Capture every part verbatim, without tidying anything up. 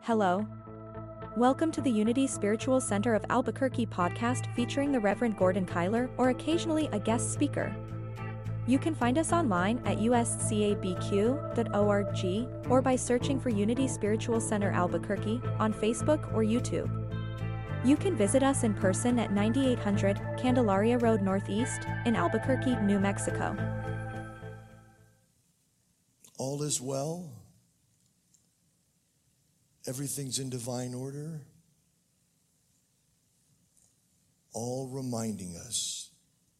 Hello. Welcome to the Unity Spiritual Center of Albuquerque podcast featuring the Reverend Gordon Kyler or occasionally a guest speaker. You can find us online at u s c a b q dot org or by searching for Unity Spiritual Center Albuquerque on Facebook or YouTube. You can visit us in person at ninety-eight hundred Candelaria Road Northeast in Albuquerque, New Mexico. All is well. Everything's in divine order. All reminding us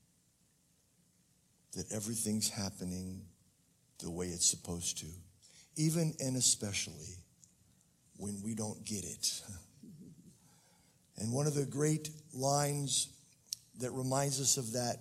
that everything's happening the way it's supposed to, even and especially when we don't get it. And one of the great lines that reminds us of that,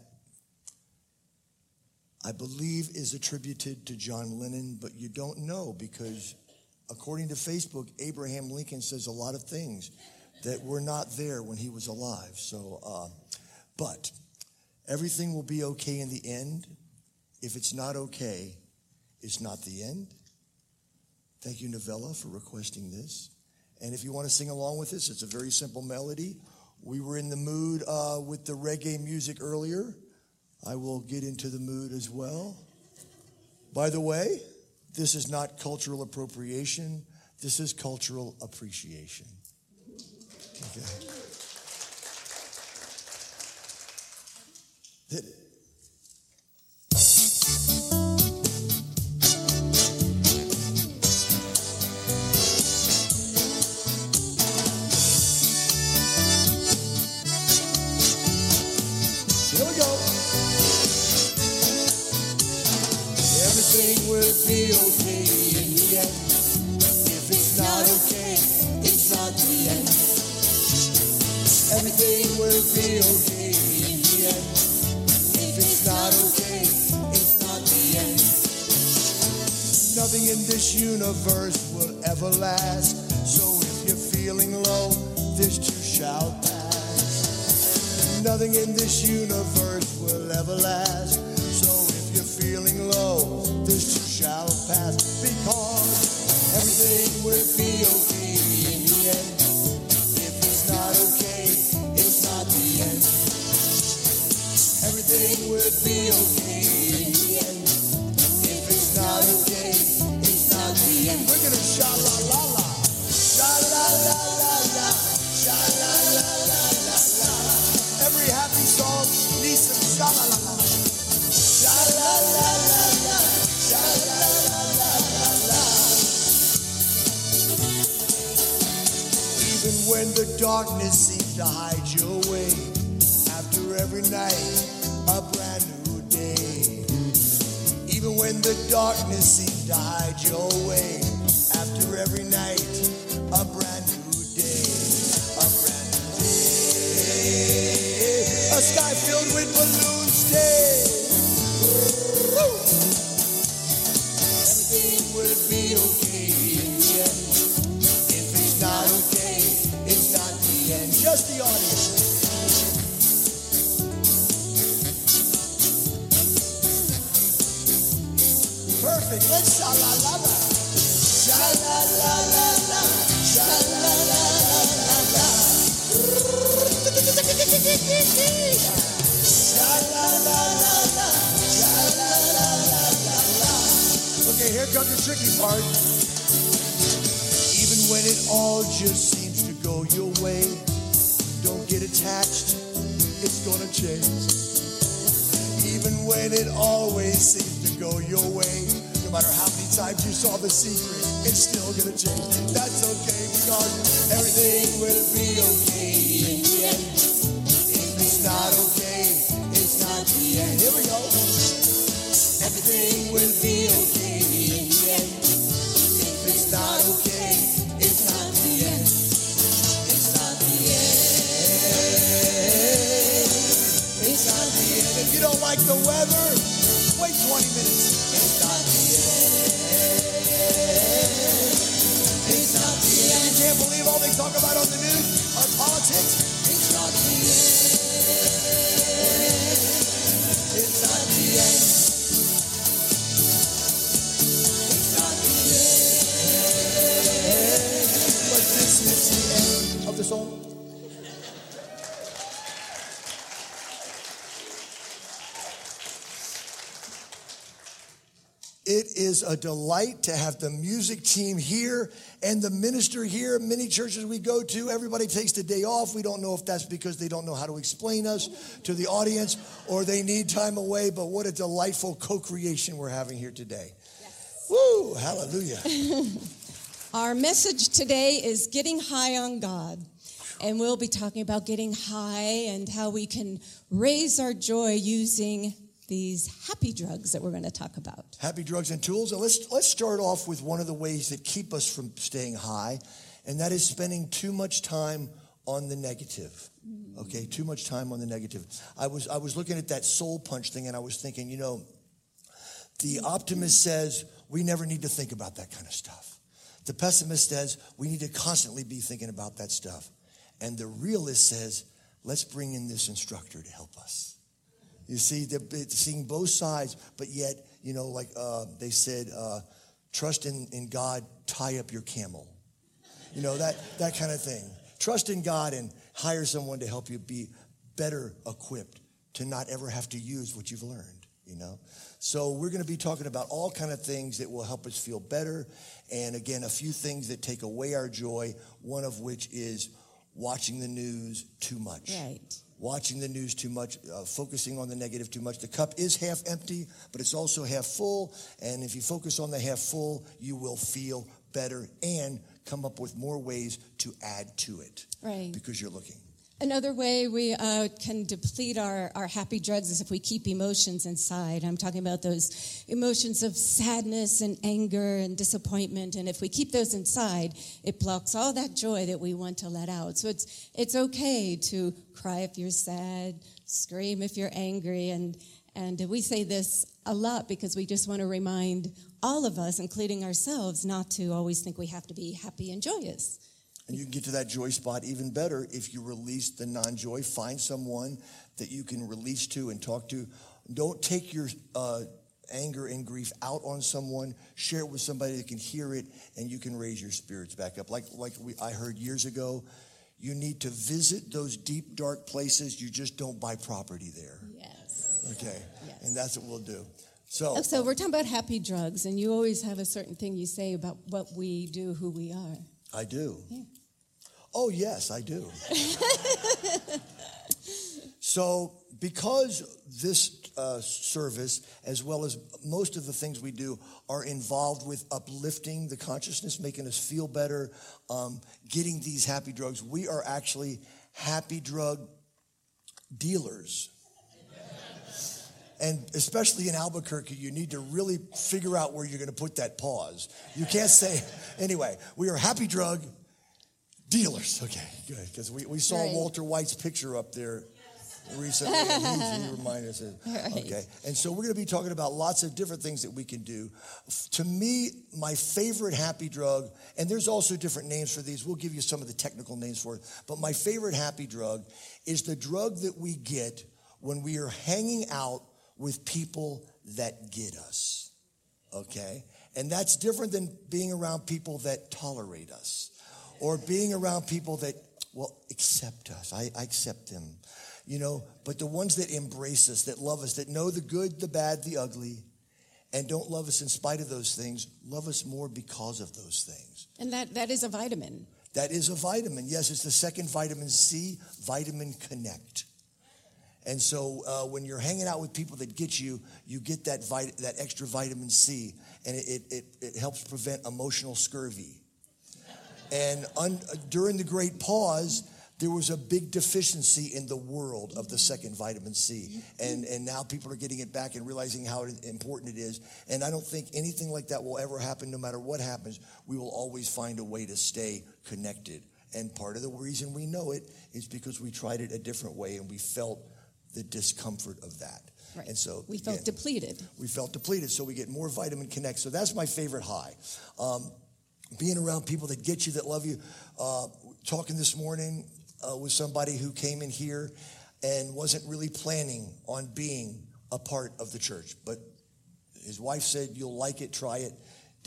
I believe, is attributed to John Lennon, but you don't know because according to Facebook, Abraham Lincoln says a lot of things that were not there when he was alive. So, uh, but everything will be okay in the end. If it's not okay, it's not the end. Thank you, Novella, for requesting this. And if you want to sing along with this, it's a very simple melody. We were in the mood uh, with the reggae music earlier. I will get into the mood as well. By the way, this is not cultural appropriation. This is cultural appreciation. Okay. Hit it. Here we go. Everything will be okay in the end. If it's not okay, it's not the end. Everything will be okay in the end. If it's not okay, it's not the end. Nothing in this universe will ever last. So if you're feeling low, this too shall pass. Nothing in this universe will ever last. So if you're feeling low, this too shall pass. Because everything will be okay in the end. If it's not okay, it's not the end. Everything will be okay in the end. If it's not okay, it's not the end. We're gonna sha la la la, sha la la la la, sha la la la la la. Every happy song needs some sha la la la, sha la la la la, sha la la la la la. Even when the darkness seems to hide your way, after every night, a brand new day. Even when the darkness seems to hide your way, after every night, a brand new day. A brand new day. A sky filled with balloons stay. Everything will be okay in the end. If it's not okay, it's not the end. Just the audience. Perfect. Let's sha la la la. Sha la la la la. Sha la la la la la. Sha la la la la. Sha la la la la la. Okay, here comes the tricky part. Even when it all just seems to go your way, don't get attached. It's gonna change. Even when it always seems to go your way, no matter how many times you saw The Secret, it's still gonna change. That's okay because everything will be okay in the end. If it's not okay, it's not the end. Here we go. Everything will be okay in the end. If it's not okay, it's not the end. It's not the end. It's not the end. If you don't like the weather, wait twenty minutes. It's not the end. It's not the end. You can't believe all they talk about on the news are politics. It's not the end. It's not the end. It's not the end. But song? It is a delight to have the music team here and the minister here. Many churches we go to, everybody takes the day off. We don't know if that's because they don't know how to explain us to the audience or they need time away, but what a delightful co-creation we're having here today. Yes. Woo, hallelujah. Our message today is getting high on God. And we'll be talking about getting high and how we can raise our joy using these happy drugs that we're going to talk about. Happy drugs and tools. And let's let's start off with one of the ways that keep us from staying high, and that is spending too much time on the negative. Okay, too much time on the negative. I was I was looking at that soul punch thing, and I was thinking, you know, the optimist says we never need to think about that kind of stuff. The pessimist says we need to constantly be thinking about that stuff. And the realist says, let's bring in this instructor to help us. You see, they're seeing both sides, but yet, you know, like uh, they said, uh, trust in, in God, tie up your camel. You know, that, that kind of thing. Trust in God and hire someone to help you be better equipped to not ever have to use what you've learned, you know. So we're going to be talking about all kind of things that will help us feel better. And again, a few things that take away our joy, one of which is watching the news too much. Right. Watching the news too much, uh, focusing on the negative too much. The cup is half empty, but it's also half full. And if you focus on the half full, you will feel better and come up with more ways to add to it. Right. Because you're looking. Another way we uh, can deplete our, our happy drugs is if we keep emotions inside. I'm talking about those emotions of sadness and anger and disappointment. And if we keep those inside, it blocks all that joy that we want to let out. So it's it's okay to cry if you're sad, scream if you're angry. And, and we say this a lot because we just want to remind all of us, including ourselves, not to always think we have to be happy and joyous. And you can get to that joy spot even better if you release the non-joy. Find someone that you can release to and talk to. Don't take your uh, anger and grief out on someone. Share it with somebody that can hear it, and you can raise your spirits back up. Like like we, I heard years ago, you need to visit those deep, dark places. You just don't buy property there. Yes. Okay. Yes. And that's what we'll do. So, oh, so we're talking about happy drugs, and you always have a certain thing you say about what we do, who we are. I do. Yeah. Oh, yes, I do. So because this uh, service, as well as most of the things we do, are involved with uplifting the consciousness, making us feel better, um, getting these happy drugs, we are actually happy drug dealers. And especially in Albuquerque, you need to really figure out where you're going to put that pause. You can't say, anyway, we are happy drug dealers. Okay, good. Because we, we saw right. Walter White's picture up there recently, and he, he reminded us. Of, right. Okay, and so we're going to be talking about lots of different things that we can do. To me, my favorite happy drug, and there's also different names for these. We'll give you some of the technical names for it. But my favorite happy drug is the drug that we get when we are hanging out with people that get us. Okay? And that's different than being around people that tolerate us. Or being around people that, well, accept us. I, I accept them. You know, but the ones that embrace us, that love us, that know the good, the bad, the ugly, and don't love us in spite of those things, love us more because of those things. And that, that is a vitamin. That is a vitamin. Yes, it's the second vitamin C, Vitamin Connect. And so uh, when you're hanging out with people that get you, you get that vit- that extra vitamin C, and it, it, it, it helps prevent emotional scurvy. And un, during the Great Pause, there was a big deficiency in the world of the second vitamin C. And, and now people are getting it back and realizing how important it is. And I don't think anything like that will ever happen. No matter what happens, we will always find a way to stay connected. And part of the reason we know it is because we tried it a different way and we felt the discomfort of that. Right. And so we felt again, depleted. We felt depleted, so we get more Vitamin Connect. So that's my favorite high. Um, being around people that get you, that love you. Uh, talking this morning uh, with somebody who came in here and wasn't really planning on being a part of the church, but his wife said, you'll like it, try it.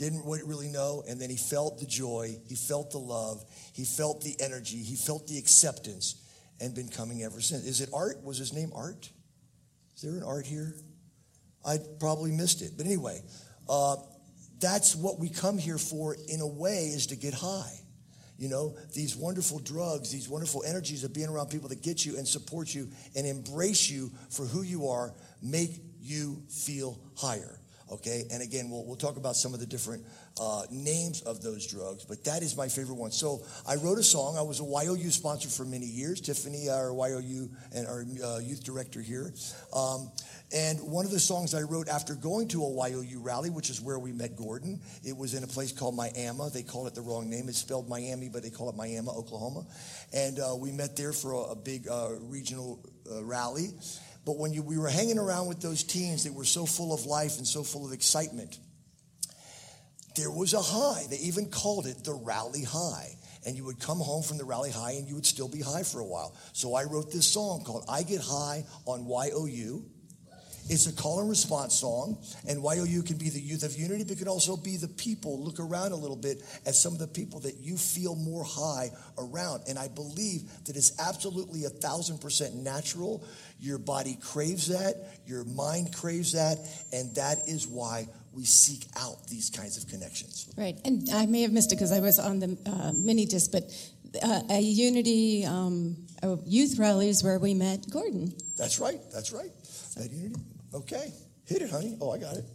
didn't really know, and then he felt the joy, he felt the love, he felt the energy, he felt the acceptance, and been coming ever since. Is it Art? Was his name Art? Is there an Art here? I probably missed it. But anyway, uh, that's what we come here for in a way, is to get high. You know, these wonderful drugs, these wonderful energies of being around people that get you and support you and embrace you for who you are, make you feel higher. Okay, and again, we'll we'll talk about some of the different uh, names of those drugs, but that is my favorite one. So I wrote a song. I was a Y O U sponsor for many years. Tiffany, our Y O U and our uh, youth director here. Um, and one of the songs I wrote after going to a Y O U rally, which is where we met Gordon, it was in a place called Miami. They called it the wrong name. It's spelled Miami, but they call it Miami, Oklahoma. And uh, we met there for a, a big uh, regional uh, rally. But when you, we were hanging around with those teens that were so full of life and so full of excitement, there was a high. They even called it the rally high. And you would come home from the rally high and you would still be high for a while. So I wrote this song called I Get High on Y O U. It's a call and response song, and Y O U can be the Youth of Unity, but it can also be the people. Look around a little bit at some of the people that you feel more high around, and I believe that it's absolutely a thousand percent natural. Your body craves that, your mind craves that, and that is why we seek out these kinds of connections. Right, and I may have missed it because I was on the uh, mini disc, but uh, a Unity um, a youth rally is where we met Gordon. That's right, that's right. That Unity. Okay, hit it, honey. Oh, I got it.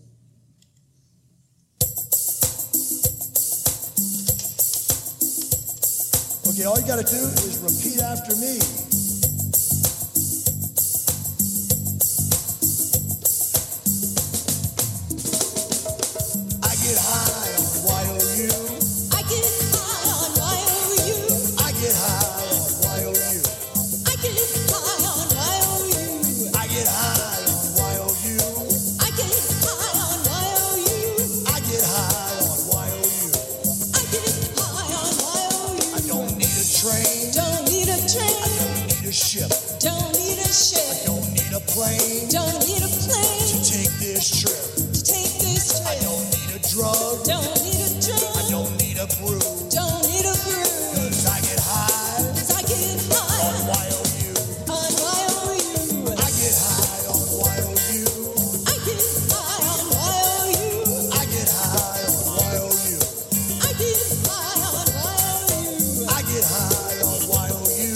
Okay, all you got to do is repeat after me. I get high on Y O U. I get high on Y O U. I get high on Y O U. I get high on Y O U. I get high. Ship. Don't need a ship. I don't need a plane. Don't need a plane to take this trip. To take this trip. I don't need a drug. Don't need a drug. I don't need a brew. Don't need a brew. 'Cause I get high. 'Cause I get high on Y O U. On Y O U. I get high on Y O U. I get high on Y O U. I get high on Y O U. I get high on Y O U. I get high on Y O U.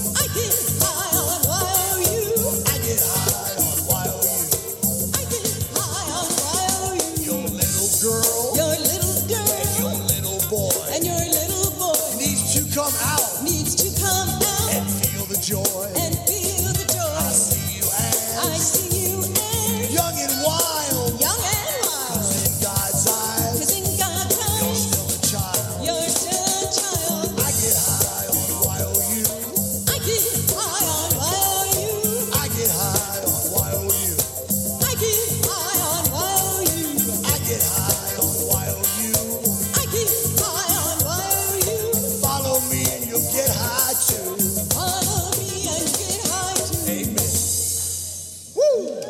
Come out, needs to come out, and feel the joy, and feel the joy. I see you as, I see you as, young and wild, young and wild. 'Cause in God's eyes, 'Cause in God's eyes, you're still a child. You're still a child. I get high on Y O U. I get high on Y O U. I get high on Y O U. I get high on Y O U. I get high on Y O U. I get high on Y O U. Follow me and you'll get high too. Follow me and get high too. Amen. Woo!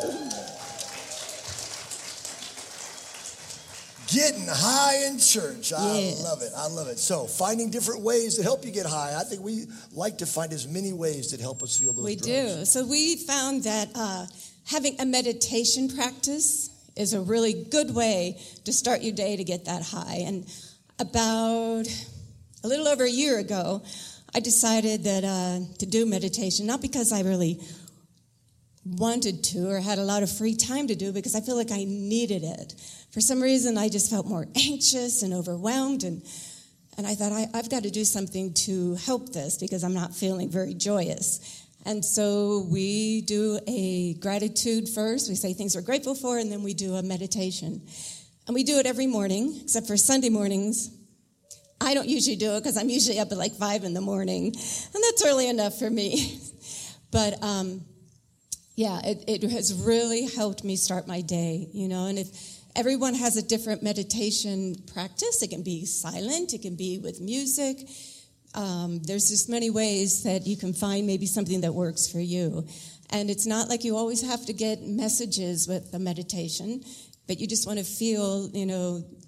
Getting high in church. I Yeah. love it. I love it. So finding different ways that help you get high. I think we like to find as many ways that help us feel those We drugs. do. So we found that uh, having a meditation practice is a really good way to start your day to get that high. And about a little over a year ago, I decided that uh, to do meditation, not because I really wanted to or had a lot of free time to do, because I feel like I needed it. For some reason, I just felt more anxious and overwhelmed, and and I thought, I, I've got to do something to help this because I'm not feeling very joyous. And so we do a gratitude first. We say things we're grateful for, and then we do a meditation. And we do it every morning, except for Sunday mornings. I don't usually do it because I'm usually up at like five in the morning, and that's early enough for me. But um, yeah, it, it has really helped me start my day, you know. And if everyone has a different meditation practice, it can be silent, it can be with music. Um, there's just many ways that you can find maybe something that works for you. And it's not like you always have to get messages with the meditation, but you just want to feel, you know,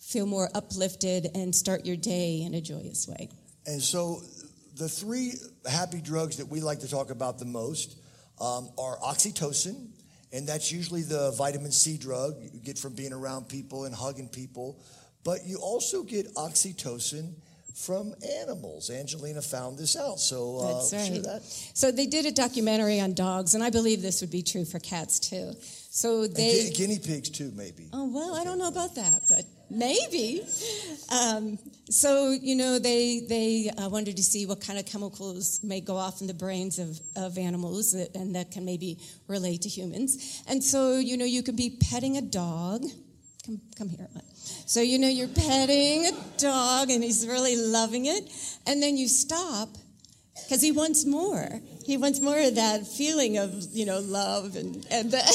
feel more uplifted and start your day in a joyous way. And so the three happy drugs that we like to talk about the most um, are oxytocin, and that's usually the vitamin C drug you get from being around people and hugging people. But you also get oxytocin from animals. Angelina found this out, so uh, That's right. share that. So they did a documentary on dogs, and I believe this would be true for cats too. So they And gu- guinea pigs too, maybe. Oh, well, Okay. I don't know about that, but maybe. Um, so, you know, they they uh, wanted to see what kind of chemicals may go off in the brains of, of animals that, and that can maybe relate to humans. And so, you know, you could be petting a dog. Come, come here. So, you know, you're petting a dog, and he's really loving it. And then you stop because he wants more. He wants more of that feeling of, you know, love and and the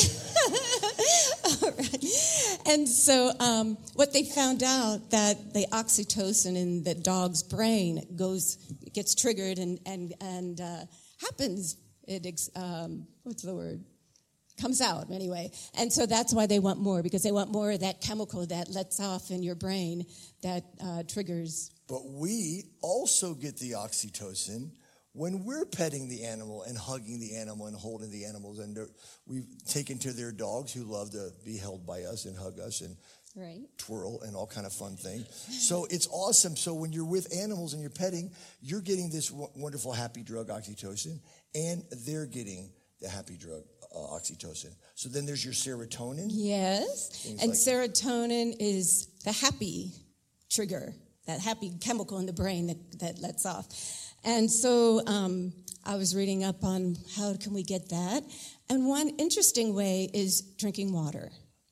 all right. And so um, what they found out that the oxytocin in the dog's brain goes gets triggered and and and uh, happens. It ex- um, what's the word? Comes out anyway. And so that's why they want more, because they want more of that chemical that lets off in your brain that uh, triggers. But we also get the oxytocin when we're petting the animal and hugging the animal and holding the animals, and we've taken to their dogs who love to be held by us and hug us and Right. twirl and all kind of fun things. So it's awesome. So when you're with animals and you're petting, you're getting this w- wonderful happy drug, oxytocin, and they're getting the happy drug, uh, oxytocin. So then there's your serotonin. Yes. Things And like- serotonin is the happy trigger, that happy chemical in the brain that, that lets off. And so um, I was reading up on how can we get that. And one interesting way is drinking water.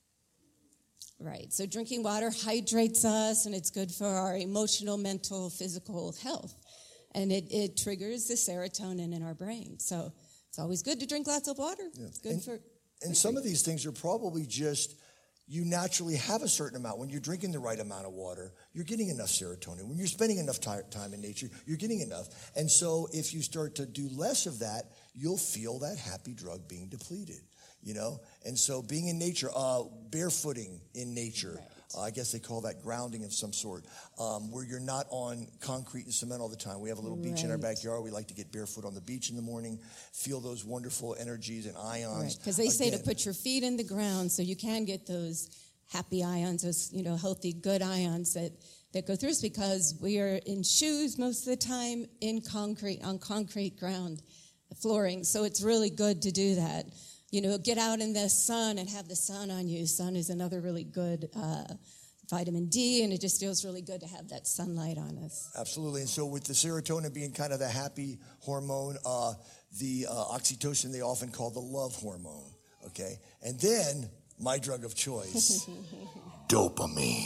Right. So drinking water hydrates us, and it's good for our emotional, mental, physical health. And it, it triggers the serotonin in our brain. So it's always good to drink lots of water. Yeah. It's good and, for... And some of these things are probably just, you naturally have a certain amount. When you're drinking the right amount of water, you're getting enough serotonin. When you're spending enough ti- time in nature, you're getting enough. And so if you start to do less of that, you'll feel that happy drug being depleted, you know? And so being in nature, uh, barefooting in nature, Right. uh, I guess they call that grounding of some sort, um, where you're not on concrete and cement all the time. We have a little beach in our Right. backyard. We like to get barefoot on the beach in the morning, feel those wonderful energies and ions. Right, because they say to Again, put your feet in the ground so you can get those happy ions, those, you know, healthy, good ions that, that go through us, because we are in shoes most of the time in concrete, on concrete ground, flooring. So it's really good to do that. You know, get out in the sun and have the sun on you. Sun is another really good uh, vitamin D, and it just feels really good to have that sunlight on us. Absolutely. And so with the serotonin being kind of the happy hormone, uh, the uh, oxytocin they often call the love hormone, okay? And then my drug of choice, dopamine.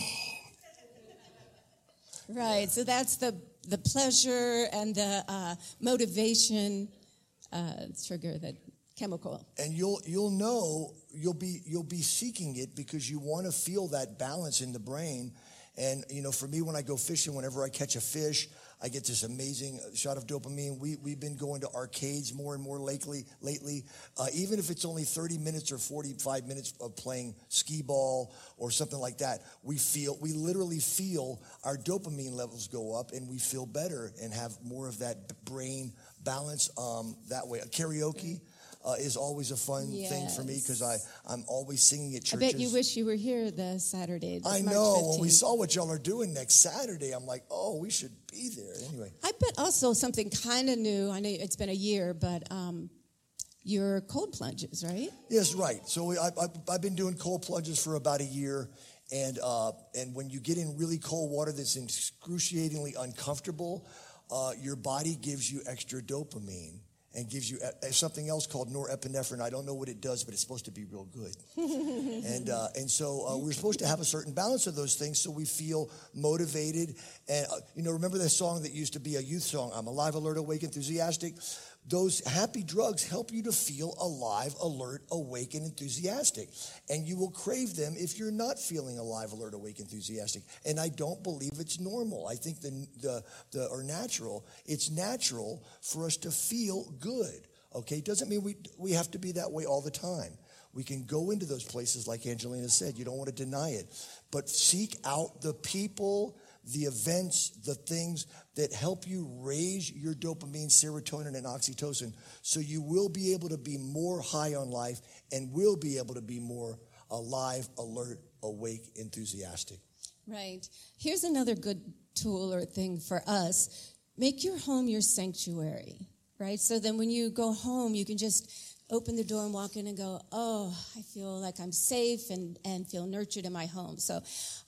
Right, so that's the, the pleasure and the uh, motivation uh, trigger, that chemical. And you'll you'll know you'll be you'll be seeking it because you want to feel that balance in the brain. And you know, for me, when I go fishing, whenever I catch a fish, I get this amazing shot of dopamine. We we've been going to arcades more and more lately. Lately, uh, even if it's only thirty minutes or forty-five minutes of playing skee ball or something like that, we feel we literally feel our dopamine levels go up, and we feel better and have more of that b- brain balance um, that way. Karaoke. Uh, is always a fun Yes. thing for me because I I'm always singing at I churches. bet you wish you were here the Saturday. I March know. When we fifteenth. saw what y'all are doing next Saturday, I'm like, oh, we should be there. Anyway, I bet also something kind of new. I know it's been a year, but um, your cold plunges, right? yes, right. So we, I, I, I've been doing cold plunges for about a year, and uh, and when you get in really cold water that's excruciatingly uncomfortable, uh, your body gives you extra dopamine. And gives you uh, something else called norepinephrine. I don't know what it does, but it's supposed to be real good. and uh, and so uh, we're supposed to have a certain balance of those things so we feel motivated. And, uh, you know, remember that song that used to be a youth song, I'm alive, alert, awake, enthusiastic? Those happy drugs help you to feel alive, alert, awake, and enthusiastic. And you will crave them if you're not feeling alive, alert, awake, enthusiastic. And I don't believe it's normal. I think the the, the or natural. It's natural for us to feel good. Okay, doesn't mean we we have to be that way all the time. We can go into those places like Angelina said. You don't want to deny it. But seek out the people, the events, the things that help you raise your dopamine, serotonin, and oxytocin so you will be able to be more high on life and will be able to be more alive, alert, awake, enthusiastic. Right. Here's another good tool or thing for us. Make your home your sanctuary, right? So then when you go home, you can just open the door and walk in and go, oh, I feel like I'm safe and, and feel nurtured in my home. So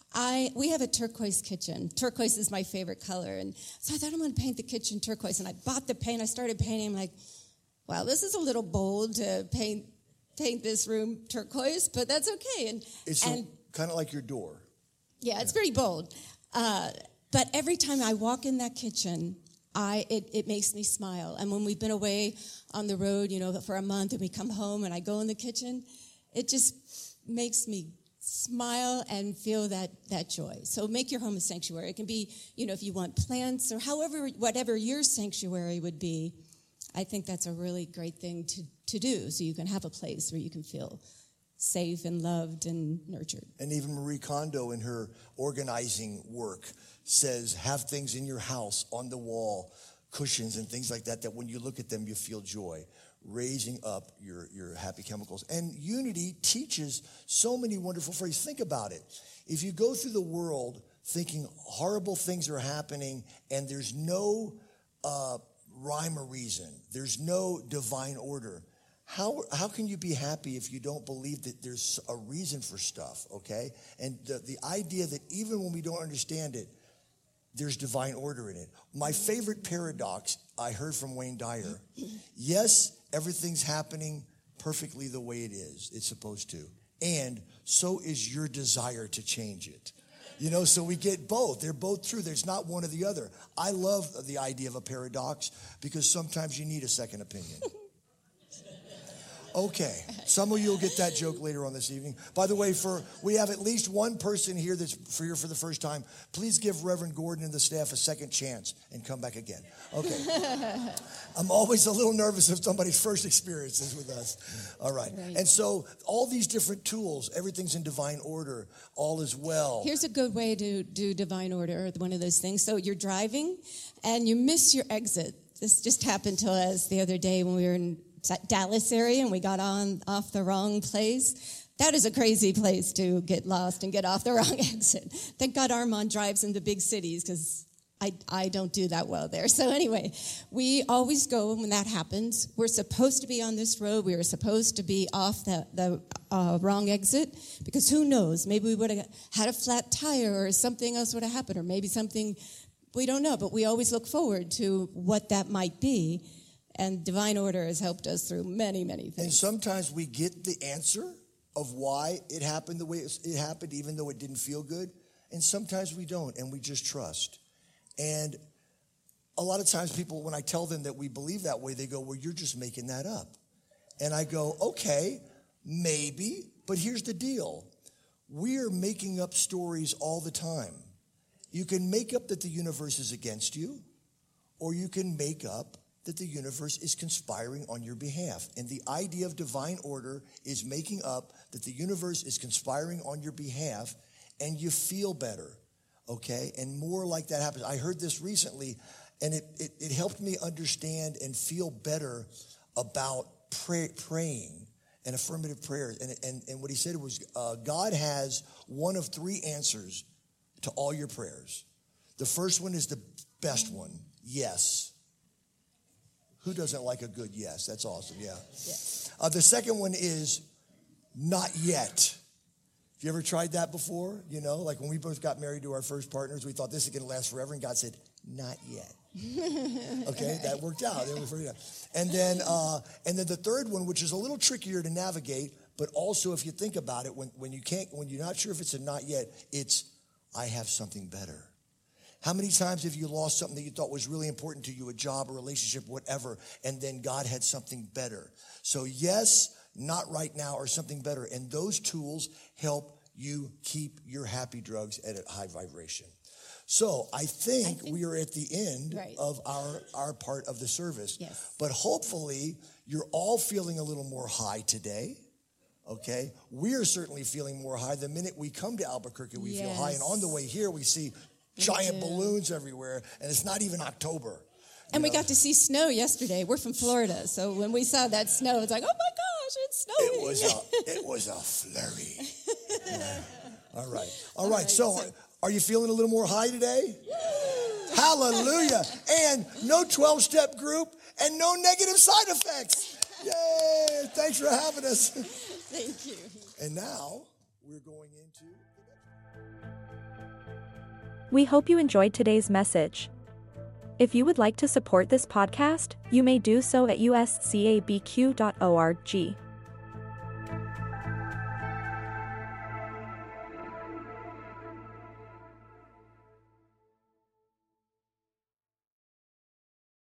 I we have a turquoise kitchen. Turquoise is my favorite color. And so I thought I'm going to paint the kitchen turquoise. And I bought the paint. I started painting. I'm like, wow, this is a little bold to paint paint this room turquoise, but that's okay. And It's and, kind of like your door. Yeah, it's very bold. Uh, but every time I walk in that kitchen, I it, it makes me smile. And when we've been away on the road, you know, for a month, and we come home and I go in the kitchen, it just makes me smile and feel that that joy. So make your home a sanctuary. It can be, you know, if you want plants or however, whatever your sanctuary would be, I think that's a really great thing to, to do so you can have a place where you can feel safe and loved and nurtured. And even Marie Kondo in her organizing work says, have things in your house, on the wall, cushions and things like that, that when you look at them, you feel joy, raising up your, your happy chemicals. And Unity teaches so many wonderful phrases. Think about it. If you go through the world thinking horrible things are happening and there's no uh, rhyme or reason, there's no divine order, How how can you be happy if you don't believe that there's a reason for stuff, okay? And the, the idea that even when we don't understand it, there's divine order in it. My favorite paradox I heard from Wayne Dyer. Yes, everything's happening perfectly the way it is. It's supposed to. And so is your desire to change it. You know, so we get both. They're both true. There's not one or the other. I love the idea of a paradox because sometimes you need a second opinion. Okay, some of you will get that joke later on this evening. By the way, for we have at least one person here that's for here for the first time. Please give Reverend Gordon and the staff a second chance and come back again. Okay. I'm always a little nervous if somebody's first experience is with us. All right. right. And so all these different tools, everything's in divine order, all is well. Here's a good way to do divine order, one of those things. So you're driving and you miss your exit. This just happened to us the other day when we were in Dallas area and we got on off the wrong place. That is a crazy place to get lost and get off the wrong exit. Thank God Armand drives in the big cities because I, I don't do that well there. So anyway, we always go when that happens. We're supposed to be on this road. We were supposed to be off the, the uh, wrong exit because who knows? Maybe we would have had a flat tire or something else would have happened or maybe something, we don't know. But we always look forward to what that might be. And divine order has helped us through many, many things. And sometimes we get the answer of why it happened the way it happened, even though it didn't feel good. And sometimes we don't, and we just trust. And a lot of times people, when I tell them that we believe that way, they go, well, you're just making that up. And I go, okay, maybe, but here's the deal. We're making up stories all the time. You can make up that the universe is against you, or you can make up that the universe is conspiring on your behalf. And the idea of divine order is making up that the universe is conspiring on your behalf and you feel better, okay? And more like that happens. I heard this recently and it, it, it helped me understand and feel better about pray, praying and affirmative prayers. And, and, and what he said was uh, God has one of three answers to all your prayers. The first one is the best one, yes. Who doesn't like a good yes? That's awesome, yeah. yeah. Uh, the second one is not yet. Have you ever tried that before? You know, like when we both got married to our first partners, we thought this is going to last forever, and God said, not yet. Okay, that worked out. And then, uh, and then the third one, which is a little trickier to navigate, but also if you think about it, when, when you can't, when you're not sure if it's a not yet, it's I have something better. How many times have you lost something that you thought was really important to you, a job, a relationship, whatever, and then God had something better? So yes, not right now, or something better. And those tools help you keep your happy drugs at a high vibration. So I think, I think we are at the end right. of our, our part of the service. Yes. But hopefully you're all feeling a little more high today. Okay? We are certainly feeling more high. The minute we come to Albuquerque, we yes. feel high. And on the way here, we see giant balloons everywhere, and it's not even October. And we know? got to see snow yesterday. We're from Florida, so when we saw that snow, it's like, oh my gosh, it's snowing. It was a, it was a flurry. Yeah. All right. All, All right. right. So, so, are you feeling a little more high today? Hallelujah. And no twelve-step group and no negative side effects. Yay. Thanks for having us. Thank you. And now we're going into... We hope you enjoyed today's message. If you would like to support this podcast, you may do so at u s c a b q dot org.